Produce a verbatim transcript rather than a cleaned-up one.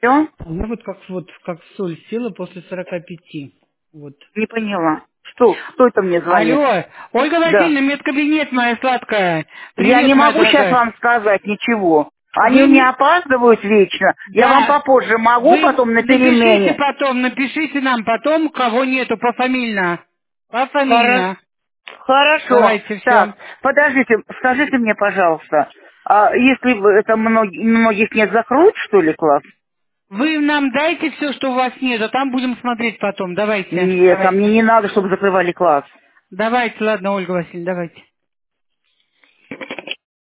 Она вот как вот как соль села после сорока пяти. Вот. Не поняла. Что? Кто это мне звонит? Алло, Ольга Да. Васильевна, медкабинет, моя сладкая. Я Привет, не моя могу сейчас дорогая. вам сказать ничего. Они Вы у меня мне... опаздывают вечно. Я вам Да, попозже могу, вы потом на напишите перемене. потом, напишите нам потом, кого нету, пофамильно. Хоро- Пофамильно. Хорошо. Давайте, все. Так, подождите, скажите мне, пожалуйста, а если вы- это многих, многих нет, закроют, что ли, класс? Вы нам дайте все, что у вас нет, а там будем смотреть потом. Давайте. Нет, а мне не надо, чтобы закрывали класс. Давайте, ладно, Ольга Васильевна, давайте.